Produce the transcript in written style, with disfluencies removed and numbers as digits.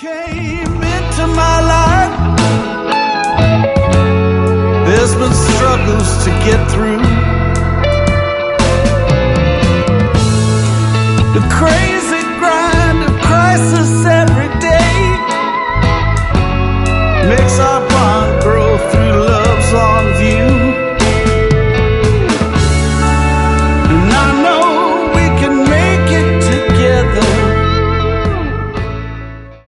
came into my life, there's been struggles to get through. The crazy